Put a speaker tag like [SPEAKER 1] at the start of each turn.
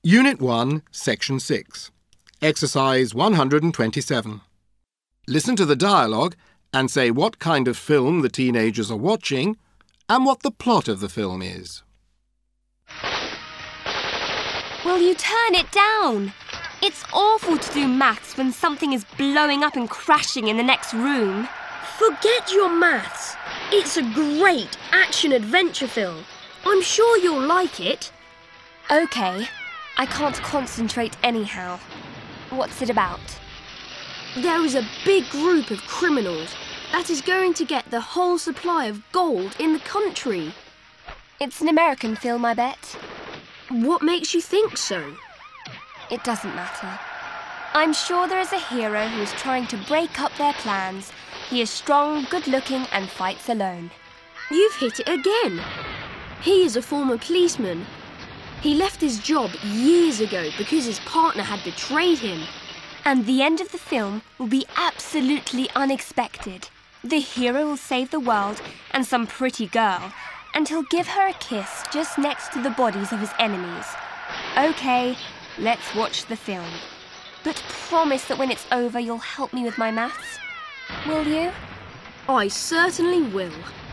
[SPEAKER 1] Unit 1, Section 6. Exercise 127. Listen to the dialogue and say what kind of film the teenagers are watching and what the plot of the film is.
[SPEAKER 2] Will you turn it down? It's awful to do maths when something is blowing up and crashing in the next room.
[SPEAKER 3] Forget your maths. It's a great action-adventure film. I'm sure you'll like it.
[SPEAKER 2] OK, I can't concentrate anyhow. What's it about?
[SPEAKER 3] There is a big group of criminals that is going to get the whole supply of gold in the country.
[SPEAKER 2] It's an American film, I bet.
[SPEAKER 3] What makes you think so?
[SPEAKER 2] It doesn't matter. I'm sure there is a hero who is trying to break up their plans. He is strong, good-looking and fights alone.
[SPEAKER 3] You've hit it again. He is a former policeman. He left his job years ago because his partner had betrayed him.
[SPEAKER 2] And the end of the film will be absolutely unexpected. The hero will save the world and some pretty girl, and he'll give her a kiss just next to the bodies of his enemies. OK, let's watch the film. But promise that when it's over you'll help me with my maths. Will you?
[SPEAKER 3] I certainly will.